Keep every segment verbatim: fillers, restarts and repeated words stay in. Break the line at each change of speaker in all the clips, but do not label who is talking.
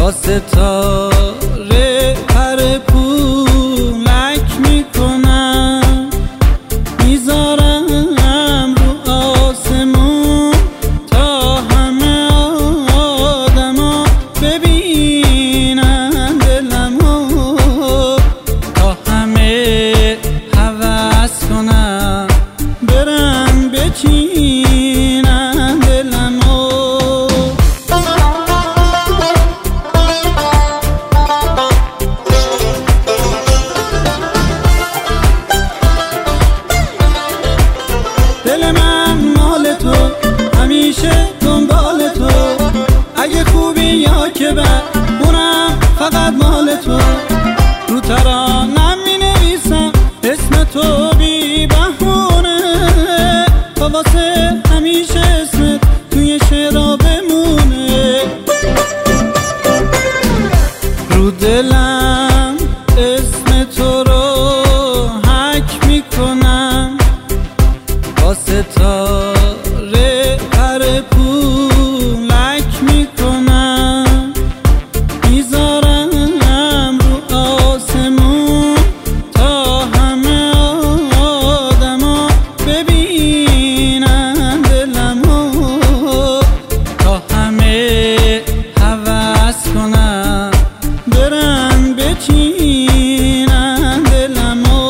با ستاره پر پولک میکنم، میذارم رو آسمون تا همه آدما ببینن دلمو، تا همه هوس کنن برن بچینن دلمو. دل من مال تو، همیشه دنبال تو، اگه خوبی یا که بد اونم فقط مال تو. رو ترانم می نویسم اسم تو بی بهونه، تا واسه همیشه اسمت توی شعرها بمونه. رو دلم اسم تو رو حک میکنم، با ستاره پر پولک میکنم، میذارم رو آسمون تا همه آدما ببینن دلمو، تا همه هوس کنن برن بچینن دلمو.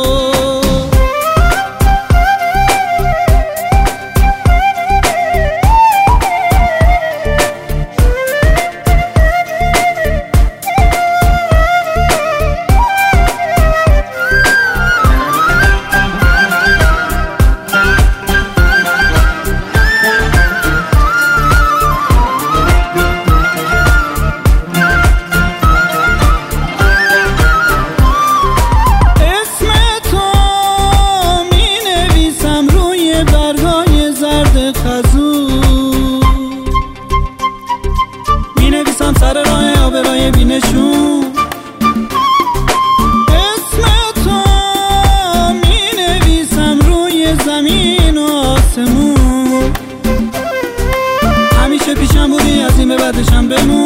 می نویسم سر راه آبرای بینشون، اسم تو می نویسم روی زمین و آسمون. همیشه پیشم بودی از این به بعدشم بمون.